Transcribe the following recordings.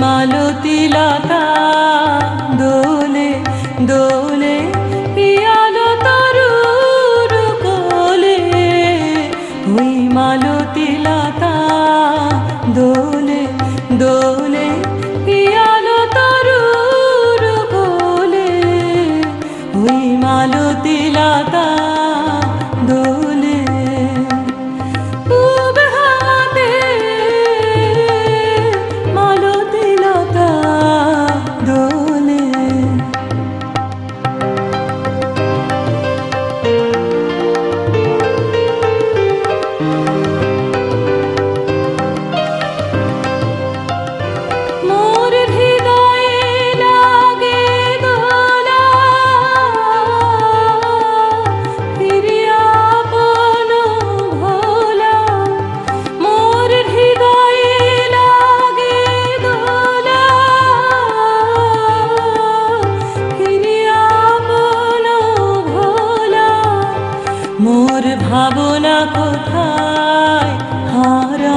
মালতী লতা দোলে দোলে পিয়ালো তরুর কোলে, ওই মালতী লতা দোলে দোলে পিয়ালো তরুর কোলে, ওই মালতী লতা দোলে। পূব হাতে মালতী লতা দোলে। মোর হৃদয়ে লাগে দোলা, ফিরিয়া আপন ভোলা। মোর হৃদয়ে লাগে দোলা, ফিরিয়া আপন ভোলা। মোর ভাবনা কোথায় হারা,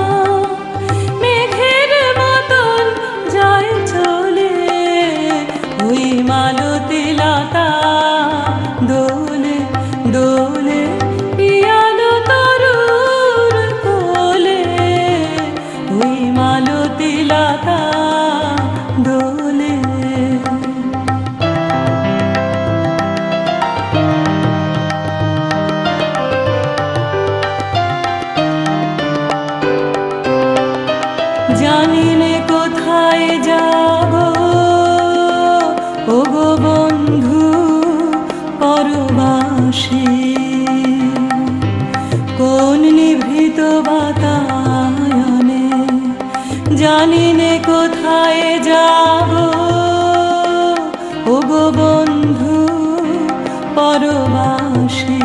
মেঘের মতন যায় চলে, ওই মালতী লতা দোলে দোলে পিয়ালো তরুর কোলে, ওই মালতী লতা দোলে। জানি নে কোথায় যাব ওগো বন্ধু পরবাসী, কোন নিভৃত বাতায়নে। জানি নে কোথায় যাব ওগো বন্ধু পরবাসী,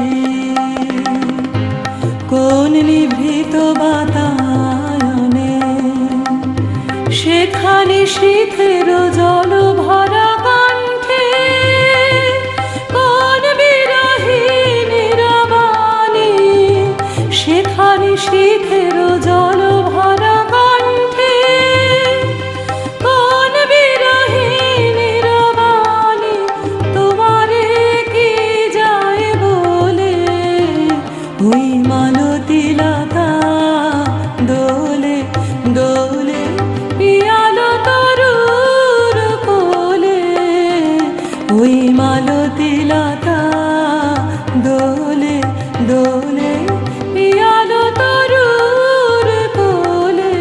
কোন নিভৃত বাতায়নে। সেখানে শীতের জল ভরা কণ্ঠে কোন বিরহী নীরবাণী। সেখানে শীতের জল ভরা কণ্ঠে কোন বিরহী নীরবাণী। তোমারে কি যায় বলে, ওই মালতী লতা দোলে দোলে পিয়ালো তরুর কোলে, ওই মালতী লতা দোলে দোলে পিয়ালো তরুর কোলে,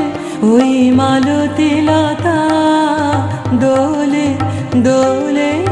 ওই মালতী লতা দোলে দোলে।